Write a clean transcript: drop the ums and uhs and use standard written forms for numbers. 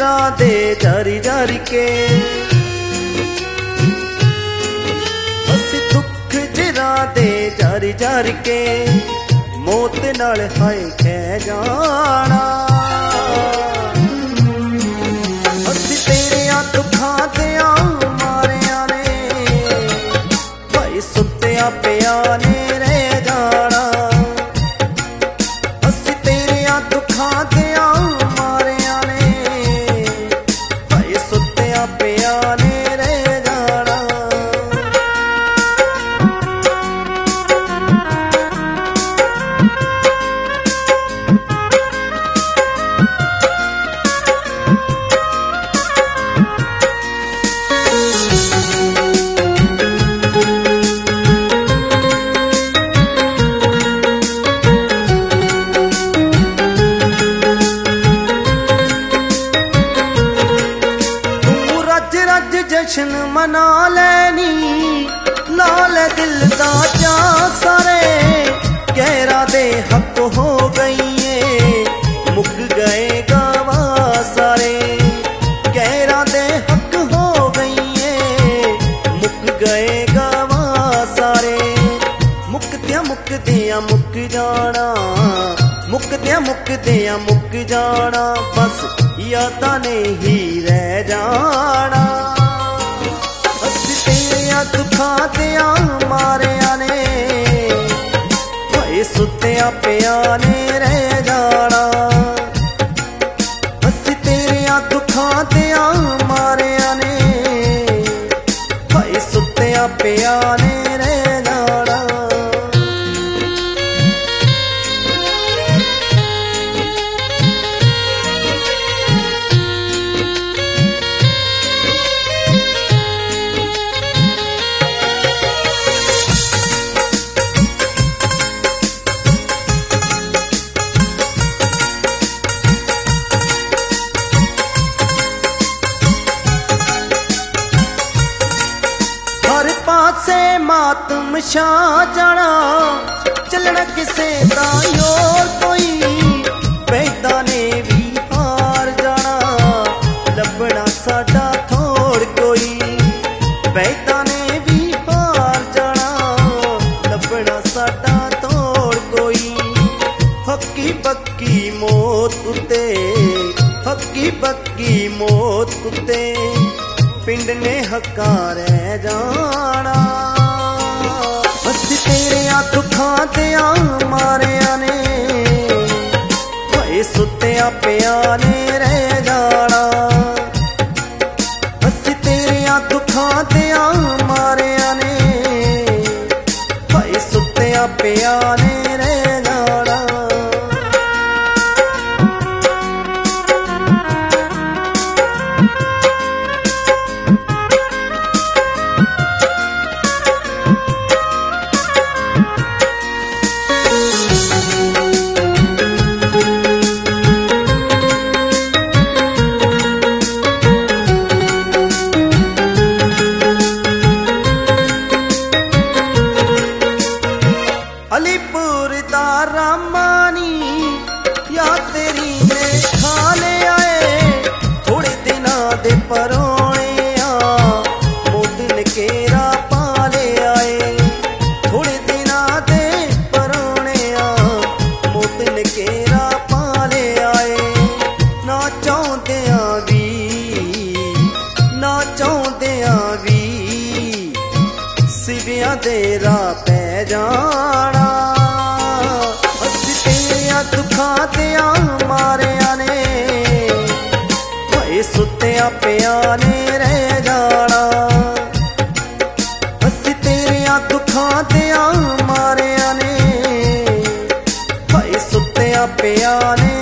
ਜਰਾਂ ਦੇ ਜਾਰੀ ਜਾਰੀ ਕੇ ਅਸੀਂ ਦੁੱਖ ਜਰਾਂ ਦੇ ਜਾਰੀ ਜਾਰੀ ਕੇ ਮੌਤ ਨਾਲ ਹਾਏ ਕਹਿ ਜਾਣਾ ਅਸੀਂ ਤੇਰਿਆਂ ਦੁੱਖਾਂ ਤੇ ਮਾਰਿਆਂ ਨੇ ਭਾਈ ਸੁੱਤਿਆਂ ਪਿਆ ਨੇ ਰਹਿ ਜਾਣਾ ਅਸੀਂ ਤੇਰਿਆਂ ਦੁੱਖਾਂ ਤੇ ਮਾਰਿਆਂ ਨੇ ਭਾਈ ਸੁੱਤਿਆਂ ਪਿਆ ਨੇ ਰਹਿ ਜਾਣਾ जश्न मना लैनी नाल दिल दा चा सारे गैरा दे हक हो गई मुक गए गवा सारे गैरा दे हक हो गई मुक गए गवा सारे मुकदियां मुक जाना मुकदियां मुक जाना बस यादां ने ही रह जाना दुखां ते मारिया ने भाई सुत्तिया पिया ने रह जाना असी तेरिया दुखां ते मारिया ने भाई सुत्तिया पिया ने रह जाना पासे मातम छा जाना चलना किसे दा योर कोई बैदा ने भी हार जाना लभना साडा थोड़ कोई बैदा ने भी हार जाना लभना साडा थोड़ कोई हक्की बक्की मौत कुत्ते हक्की बक्की मौत कुत्ते पिंड ने हक्का रह जाना असी तेरिया दुखां ते मारिया ने भाई सुत्तिया पिया ने रह जाना असी तेरिया दुखां ते मारिया ने भाई सुत्तिया पिया ने रह जाना अलीपुर दा रामानी या तेरी ने खा ले आए थोड़े दिना दे परोने मोदन केरा पाले आए थोड़े दिना दे परोने मोदन केरा पाले आए ना चाहुंदियां भी सिवियां दे राह पै जाना दुखां ते मारिया ने भाई सुत्तिया पिया ने रह जाना असी तेरिया दुखां ते मारिया ने भाई सुत्तिया पिया ने